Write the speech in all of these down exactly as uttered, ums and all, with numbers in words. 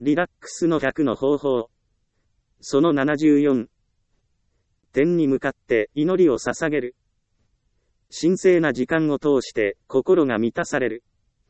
リラックスのひゃくの方法。そのななじゅうよん。天に向かって祈りを捧げる。神聖な時間を通して心が満たされる。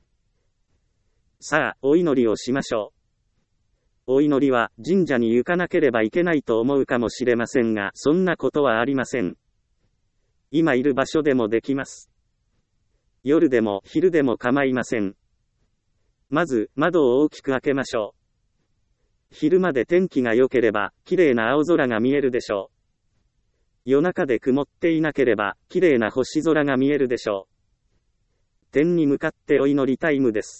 さあ、お祈りをしましょう。お祈りは神社に行かなければいけないと思うかもしれませんが、そんなことはありません。今いる場所でもできます。夜でも昼でも構いません。まず、窓を大きく開けましょう。昼まで天気が良ければ、綺麗な青空が見えるでしょう。夜中で曇っていなければ、綺麗な星空が見えるでしょう。天に向かってお祈りタイムです。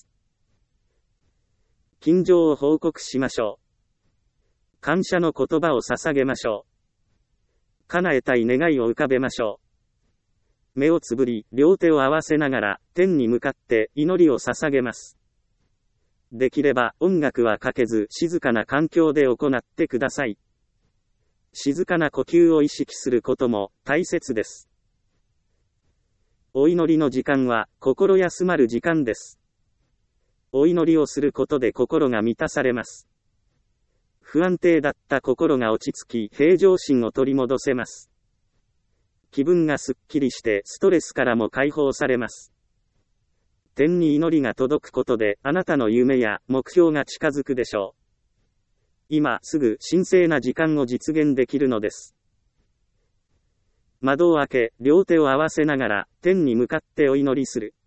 近所を報告しましょう。感謝の言葉を捧げましょう。叶えたい願いを浮かべましょう。目をつぶり、両手を合わせながら、天に向かって祈りを捧げます。できれば音楽はかけず静かな環境で行ってください。静かな呼吸を意識することも大切です。お祈りの時間は心休まる時間です。お祈りをすることで心が満たされます。不安定だった心が落ち着き平常心を取り戻せます。気分がすっきりしてストレスからも解放されます。天に祈りが届くことであなたの夢や目標が近づくでしょう。今すぐ神聖な時間を実現できるのです。窓を開け、両手を合わせながら天に向かってお祈りする。